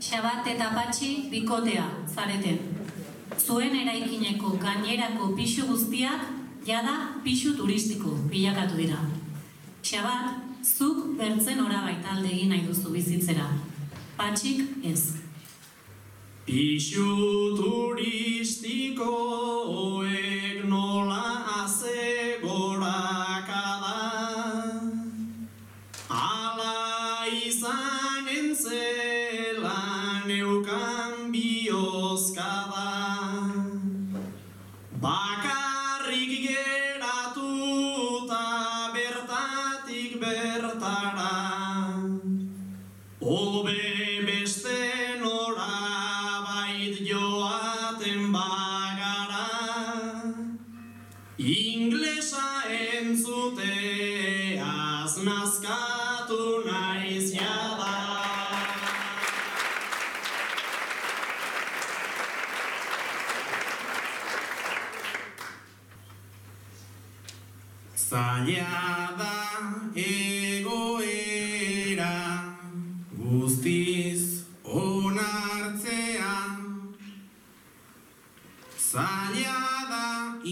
Xabat eta Patxi bikotea zareten. Zuen eraikineko gainerako pisu guztiak jada pisu turistiko bilakatu dira. Xabat, zuk bertzen orabait alde egin nahi duzu bizitzera. Patxik ez. Pisu turistikoek nola haze gorakada, ala izanen zela neukan biozkada, bakarrik geratuta bertatik bertara, hobe beste joaten bagara, inglesa entzuteaz nazkatu naiz jada. Zaila da egoera guztiz onartzea, zaila da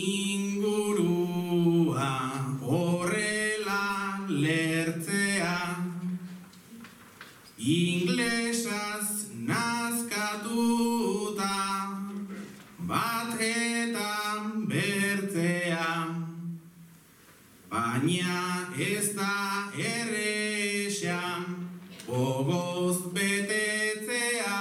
ingurua horrela lertzea, inglesaz nazkatuta bat eta bertzea, baina ez da erresa gogoz betetzea,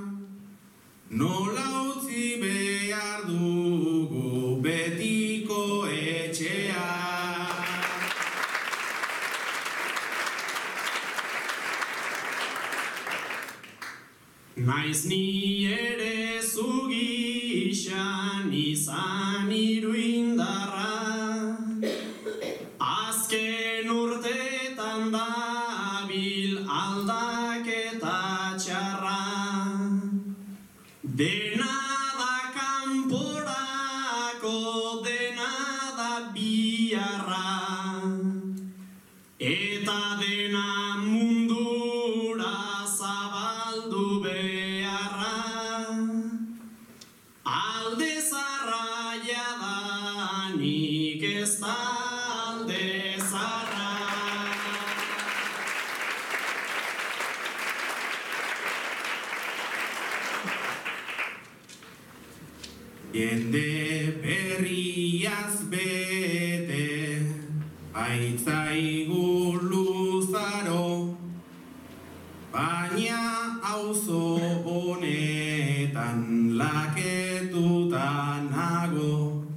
nola utzi behar dugu betiko etxea. Naiz ni ere zugixan izan iruindarra, azken urtetan dabil aldaketa txarra, dena da kanporako, dena da biarra, eta dena mundura zabaldu beharra, alde zarra jadanik ez da alde zarra. Jende berriaz bete, aitzaigu luzaro, baina auzo honetan laketuta nago,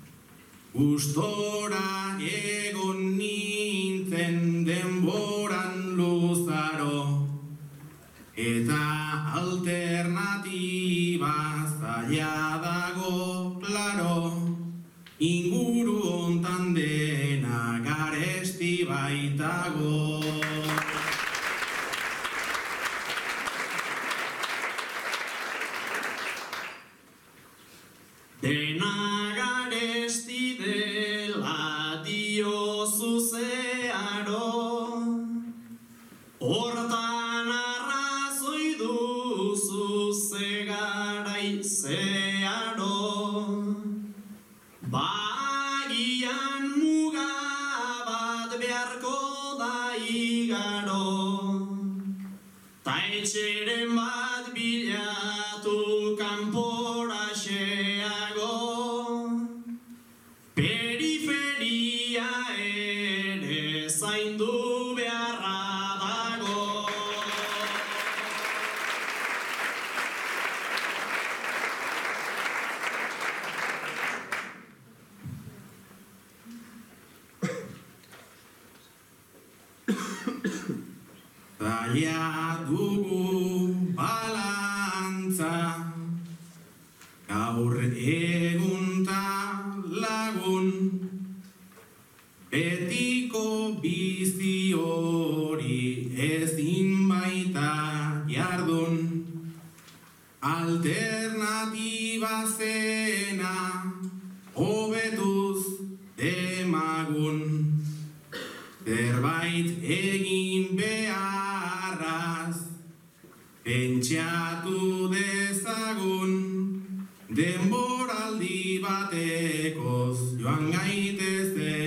gustora egon nintzen denboran luzaro, eta alternatiba zaila dago, klaro, inguru hontan dena garesti baitago. Dena garesti dela diozu zeharo, hortan arrazoi duzu zegarai zeharo, bagian muga bat beharko da igaro, ta etxeren bat bilatu kanpora xeago, periferia ere zaindu beharra dago. Zaila dugu balantza, gaur egunta lagun, betiko bizi hori ezin baita jardun, alternatiba zena hobetuz demagun, zerbait egin beharraz pentsatu dezagun, denboraldi batekoz joan gaitezen